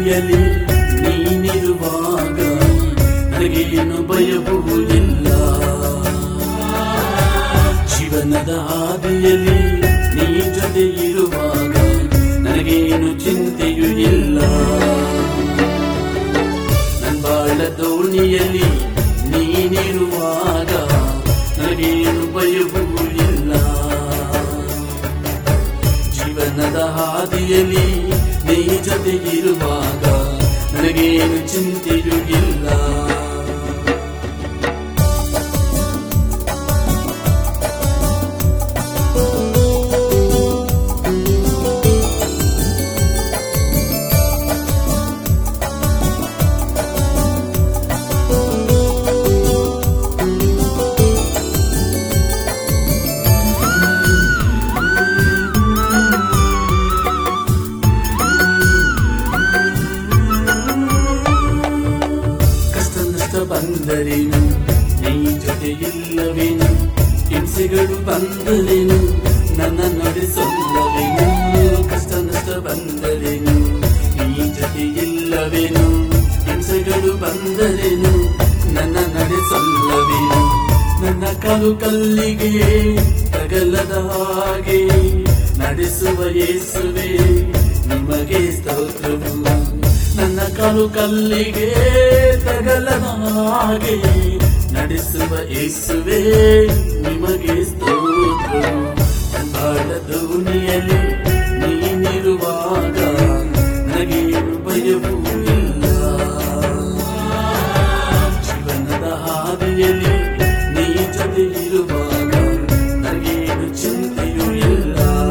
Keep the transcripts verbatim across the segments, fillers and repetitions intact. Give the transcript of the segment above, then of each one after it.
ದೋಣಿಯಲ್ಲಿ ನೀನಿರುವಾಗ ನನಗೇನು ಭಯವೂ ಇಲ್ಲ. ಜೀವನದ ಹಾದಿಯಲ್ಲಿ ನೀ ಜೊತೆ ಇರುವಾಗ ನನಗೇನು ಚಿಂತೆಯೂ ಇಲ್ಲ. ನನ್ನ ಬಾಳ ದೋಣಿಯಲ್ಲಿ ನೀನಿರುವಾಗ ನನಗೇನು ಭಯವೂ ಇಲ್ಲ. ಜೀವನದ ಹಾದಿಯಲ್ಲಿ ನೀ ಜೊತೆ ಇರುವಾಗ ನನಗೇನು ಚಿಂತೆಯೂ ಇಲ್ಲ. ಬಂದರೇನು ನೀ ಜೊತೆ ಇಲ್ಲವೇನು, ಹಿಂಸೆಗಳು ಬಂದರೇನು ನನ್ನ ನಡೆಸಲ್ಲವೇನು. ಕಷ್ಟ ನಷ್ಟ ಬಂದರೇನು ನೀ ಜೊತೆ ಇಲ್ಲವೇನು, ಹಿಂಸೆಗಳು ಬಂದರೇನು ನನ್ನ ನಡೆಸಲ್ಲವೇನು. ನನ್ನ ಕಾಲು ಕಲ್ಲಿಗೆ ತಗಲದ ಹಾಗೆ ನಡೆಸುವ ಯೇಸುವೆ ನಿಮಗೆ ಸ್ತೋತ್ರವು. ನನ್ನ ಕಾಲು ಕಲ್ಲಿಗೆ ತಗಲದ ಹಾಗೆ ನಡೆಸುವ ಯೇಸುವೆ ನಿಮಗೆ ಸ್ತೋತ್ರವು. ಬಾಳ ದೋಣಿಯಲ್ಲಿ ನೀನಿರುವಾಗ ನನಗೇನು ಭಯವೂ ಇಲ್ಲ. ಜೀವನದ ಹಾದಿಯಲ್ಲಿ ನೀ ಜೊತೆ ಇರುವಾಗ ನನಗೇನು ಚಿಂತೆಯೂ ಇಲ್ಲ.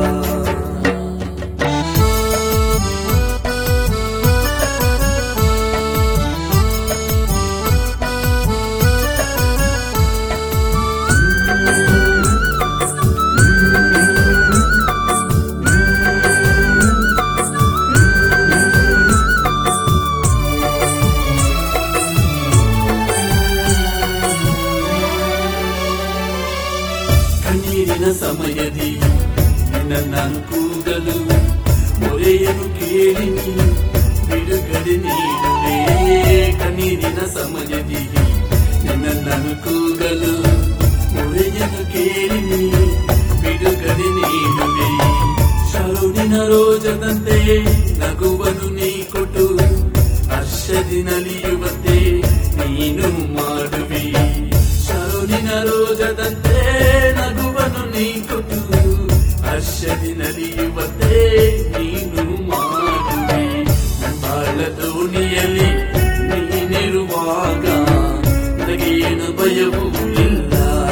ಕಣ್ಣೀರಿನ ಸಮಯದಿ ನನ್ನನ್ನು ಕೂಗಲು ಮೊರೆಯನ್ನು ಕೇಳಿ ಬಿಡುಗಡೆ ನೀಡುವೆ. ಕಣ್ಣೀರಿನ ಸಮಯದಿ ನನ್ನನ್ನು ಕೂಗಲು ಮೊರೆಯನ್ನು ಕೇಳಿ ಬಿಡುಗಡೆ ನೀಡುವೆ. ಶರುಣಿನ ರೋಜದಂತೆ ನಗುವನ್ನು ನೀ ಕೊಟ್ಟು ಹರ್ಷದಿ ನಲಿಯುವಂತೆ ನೀನು ಮಾಡುವೆ. ಶರುಣಿನ ರೋಜದಂತೆ ನಗುವನ್ನು ನೀ ಕೊಟ್ಟು ಹರ್ಷದಿ ನಲಿಯುವಂತೆ ನೀನು ಮಾಡುವೆ. ಬಾಳ ದೋಣಿಯಲ್ಲಿ ನೀನಿರುವಾಗ ನನಗೇನು ಭಯವೂ ಇಲ್ಲ.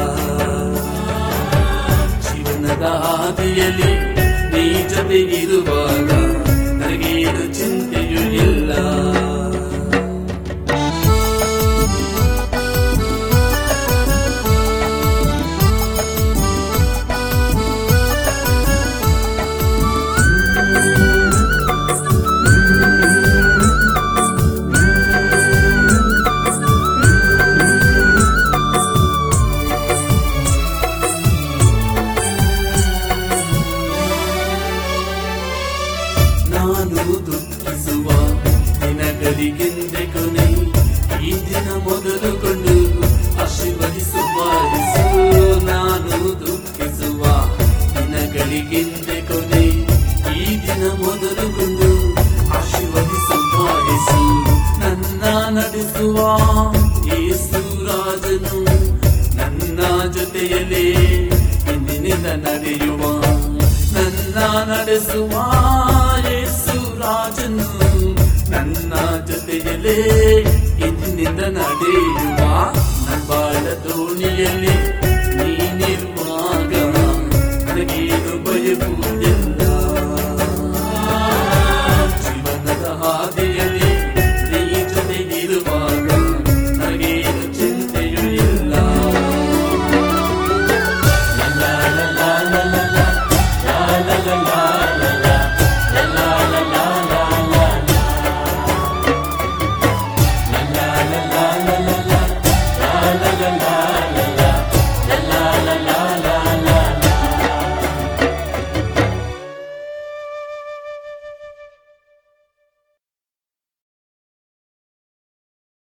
ಜೀವನದ ಹಾದಿಯಲ್ಲಿ ನೀ ಜೊತೆ ಇರುವಾಗ ನನಗೇನು ಚಿಂತೆಯೂ ಇಲ್ಲ. ನಾನು ದುಃಖಿಸುವ ದಿನಗಳಿಗೆಂದೆ ಕೊನೆ, ಈ ದಿನ ಮೊದಲುಕೊಂಡು ಆಶೀರ್ವದಿಸುವ ಯೇಸು. ನಾನು ದುಃಖಿಸುವ ದಿನಗಳಿಗೆಂದೆ ಕೊನೆ, ಈ ದಿನ ಮೊದಲುಕೊಂಡು ಆಶೀರ್ವದಿಸುವ ಯೇಸು. ನನ್ನ ನಡೆಸುವ ಯೇಸು ರಾಜನು ನನ್ನ ಜೊತೆಯಲ್ಲೇ ಇಂದಿನಿಂದ ನಡೆಯುವ. ನನ್ನ ನಡೆಸುವ ಯೇಸು ರಾಜನು ನನ್ನ ಜೊತೆಯಲ್ಲೇ ಇಂದಿನಿಂದ ನಡೆಯುವ. ನನ್ನ ಬಾಳ ದೋಣಿಯಲ್ಲಿ